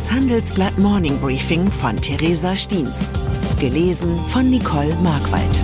Das Handelsblatt Morning Briefing von Theresa Stiens. Gelesen von Nicole Markwald.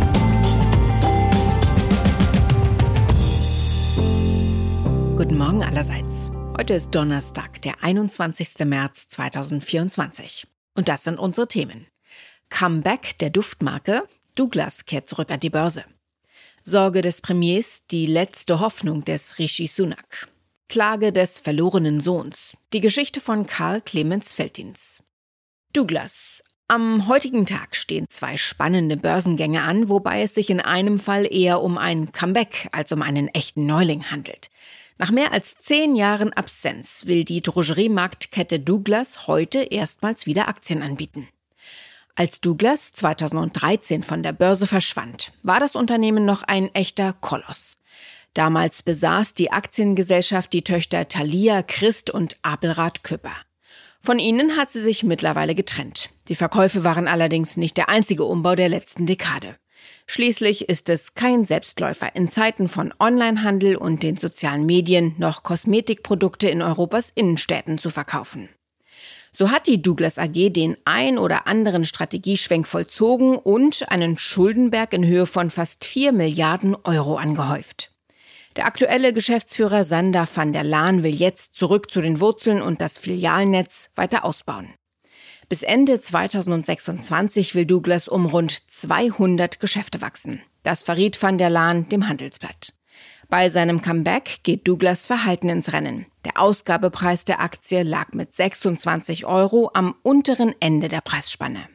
Guten Morgen allerseits. Heute ist Donnerstag, der 21. März 2024. Und das sind unsere Themen. Comeback der Duftmarke. Douglas kehrt zurück an die Börse. Sorge des Premiers, die letzte Hoffnung des Rishi Sunak. Klage des verlorenen Sohns. Die Geschichte von Karl Clemens Veltins. Douglas. Am heutigen Tag stehen 2 spannende Börsengänge an, wobei es sich in einem Fall eher um ein Comeback als um einen echten Neuling handelt. Nach mehr als 10 Jahren Absenz will die Drogeriemarktkette Douglas heute erstmals wieder Aktien anbieten. Als Douglas 2013 von der Börse verschwand, war das Unternehmen noch ein echter Koloss. Damals besaß die Aktiengesellschaft die Töchter Thalia, Christ und Abelrad Küpper. Von ihnen hat sie sich mittlerweile getrennt. Die Verkäufe waren allerdings nicht der einzige Umbau der letzten Dekade. Schließlich ist es kein Selbstläufer, in Zeiten von Onlinehandel und den sozialen Medien noch Kosmetikprodukte in Europas Innenstädten zu verkaufen. So hat die Douglas AG den ein oder anderen Strategieschwenk vollzogen und einen Schuldenberg in Höhe von fast 4 Milliarden Euro angehäuft. Der aktuelle Geschäftsführer Sander van der Laan will jetzt zurück zu den Wurzeln und das Filialnetz weiter ausbauen. Bis Ende 2026 will Douglas um rund 200 Geschäfte wachsen. Das verriet van der Laan dem Handelsblatt. Bei seinem Comeback geht Douglas Verhalten ins Rennen. Der Ausgabepreis der Aktie lag mit 26 Euro am unteren Ende der Preisspanne.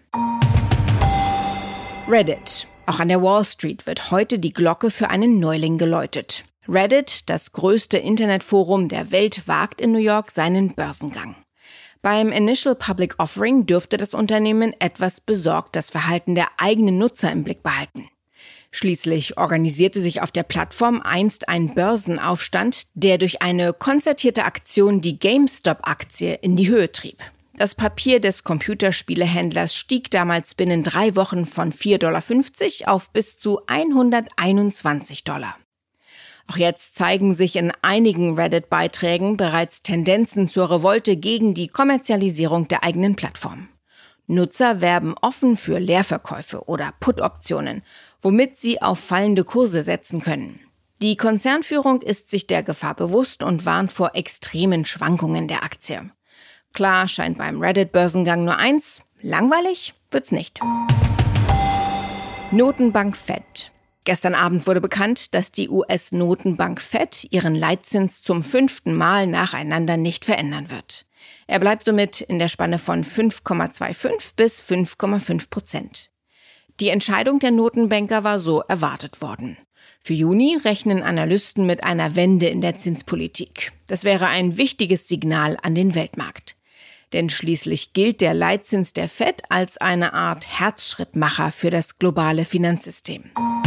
Reddit. Auch an der Wall Street wird heute die Glocke für einen Neuling geläutet. Reddit, das größte Internetforum der Welt, wagt in New York seinen Börsengang. Beim Initial Public Offering dürfte das Unternehmen etwas besorgt das Verhalten der eigenen Nutzer im Blick behalten. Schließlich organisierte sich auf der Plattform einst ein Börsenaufstand, der durch eine konzertierte Aktion die GameStop-Aktie in die Höhe trieb. Das Papier des Computerspielehändlers stieg damals binnen 3 Wochen von $4,50 auf bis zu $121. Auch jetzt zeigen sich in einigen Reddit-Beiträgen bereits Tendenzen zur Revolte gegen die Kommerzialisierung der eigenen Plattform. Nutzer werben offen für Leerverkäufe oder Put-Optionen, womit sie auf fallende Kurse setzen können. Die Konzernführung ist sich der Gefahr bewusst und warnt vor extremen Schwankungen der Aktie. Klar scheint beim Reddit-Börsengang nur eins: langweilig wird's nicht. Notenbank Fed. Gestern Abend wurde bekannt, dass die US-Notenbank Fed ihren Leitzins zum 5. Mal nacheinander nicht verändern wird. Er bleibt somit in der Spanne von 5,25 bis 5,5%. Die Entscheidung der Notenbanker war so erwartet worden. Für Juni rechnen Analysten mit einer Wende in der Zinspolitik. Das wäre ein wichtiges Signal an den Weltmarkt. Denn schließlich gilt der Leitzins der Fed als eine Art Herzschrittmacher für das globale Finanzsystem.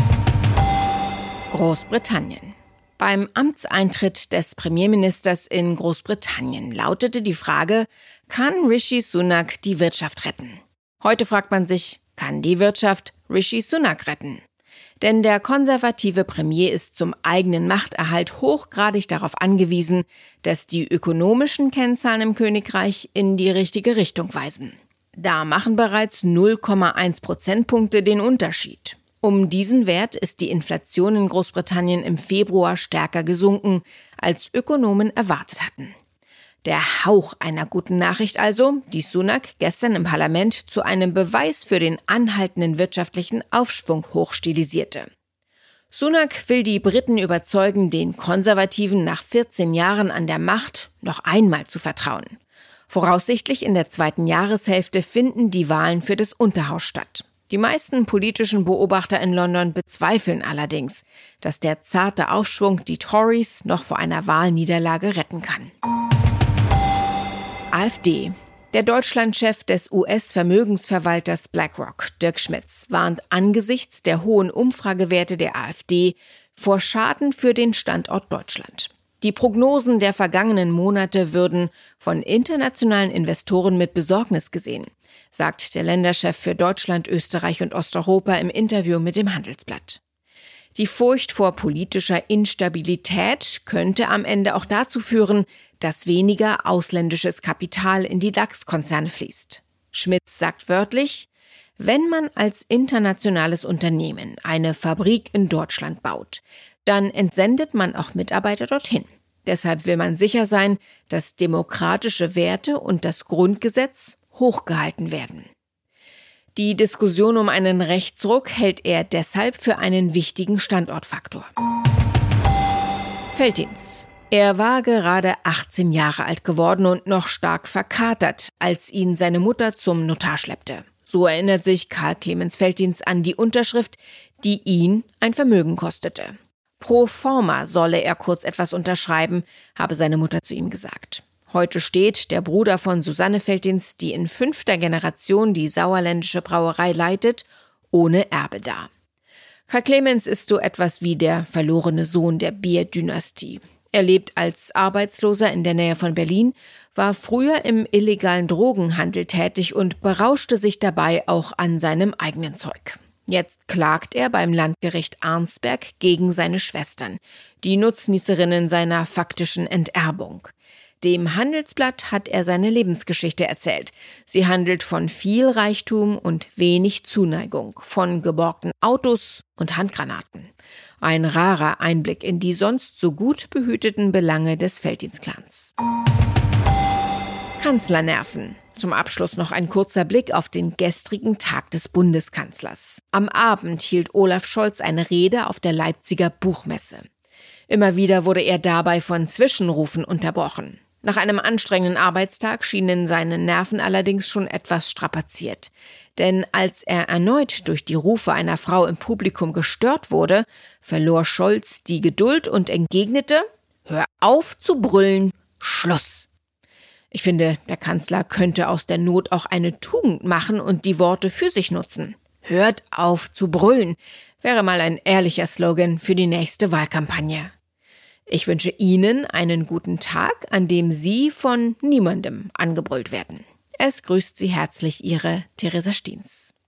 Großbritannien. Beim Amtseintritt des Premierministers in Großbritannien lautete die Frage, kann Rishi Sunak die Wirtschaft retten? Heute fragt man sich, kann die Wirtschaft Rishi Sunak retten? Denn der konservative Premier ist zum eigenen Machterhalt hochgradig darauf angewiesen, dass die ökonomischen Kennzahlen im Königreich in die richtige Richtung weisen. Da machen bereits 0,1 Prozentpunkte den Unterschied. Um diesen Wert ist die Inflation in Großbritannien im Februar stärker gesunken, als Ökonomen erwartet hatten. Der Hauch einer guten Nachricht also, die Sunak gestern im Parlament zu einem Beweis für den anhaltenden wirtschaftlichen Aufschwung hochstilisierte. Sunak will die Briten überzeugen, den Konservativen nach 14 Jahren an der Macht noch einmal zu vertrauen. Voraussichtlich in der 2. Jahreshälfte finden die Wahlen für das Unterhaus statt. Die meisten politischen Beobachter in London bezweifeln allerdings, dass der zarte Aufschwung die Tories noch vor einer Wahlniederlage retten kann. AfD. Der Deutschlandchef des US-Vermögensverwalters BlackRock, Dirk Schmitz, warnt angesichts der hohen Umfragewerte der AfD vor Schaden für den Standort Deutschland. Die Prognosen der vergangenen Monate würden von internationalen Investoren mit Besorgnis gesehen, sagt der Länderchef für Deutschland, Österreich und Osteuropa im Interview mit dem Handelsblatt. Die Furcht vor politischer Instabilität könnte am Ende auch dazu führen, dass weniger ausländisches Kapital in die DAX-Konzerne fließt. Schmitz sagt wörtlich: Wenn man als internationales Unternehmen eine Fabrik in Deutschland baut, dann entsendet man auch Mitarbeiter dorthin. Deshalb will man sicher sein, dass demokratische Werte und das Grundgesetz hochgehalten werden. Die Diskussion um einen Rechtsruck hält er deshalb für einen wichtigen Standortfaktor. Veltins. Er war gerade 18 Jahre alt geworden und noch stark verkatert, als ihn seine Mutter zum Notar schleppte. So erinnert sich Karl Clemens Veltins an die Unterschrift, die ihn ein Vermögen kostete. Pro forma solle er kurz etwas unterschreiben, habe seine Mutter zu ihm gesagt. Heute steht der Bruder von Susanne Veltins, die in 5. Generation die sauerländische Brauerei leitet, ohne Erbe da. Karl Clemens ist so etwas wie der verlorene Sohn der Bier-Dynastie. Er lebt als Arbeitsloser in der Nähe von Berlin, war früher im illegalen Drogenhandel tätig und berauschte sich dabei auch an seinem eigenen Zeug. Jetzt klagt er beim Landgericht Arnsberg gegen seine Schwestern, die Nutznießerinnen seiner faktischen Enterbung. Dem Handelsblatt hat er seine Lebensgeschichte erzählt. Sie handelt von viel Reichtum und wenig Zuneigung, von geborgten Autos und Handgranaten. Ein rarer Einblick in die sonst so gut behüteten Belange des Veltins-Clans. Kanzlernerven. Zum Abschluss noch ein kurzer Blick auf den gestrigen Tag des Bundeskanzlers. Am Abend hielt Olaf Scholz eine Rede auf der Leipziger Buchmesse. Immer wieder wurde er dabei von Zwischenrufen unterbrochen. Nach einem anstrengenden Arbeitstag schienen seine Nerven allerdings schon etwas strapaziert. Denn als er erneut durch die Rufe einer Frau im Publikum gestört wurde, verlor Scholz die Geduld und entgegnete: Hör auf zu brüllen, Schluss! Ich finde, der Kanzler könnte aus der Not auch eine Tugend machen und die Worte für sich nutzen. Hört auf zu brüllen, wäre mal ein ehrlicher Slogan für die nächste Wahlkampagne. Ich wünsche Ihnen einen guten Tag, an dem Sie von niemandem angebrüllt werden. Es grüßt Sie herzlich Ihre Theresa Stiens.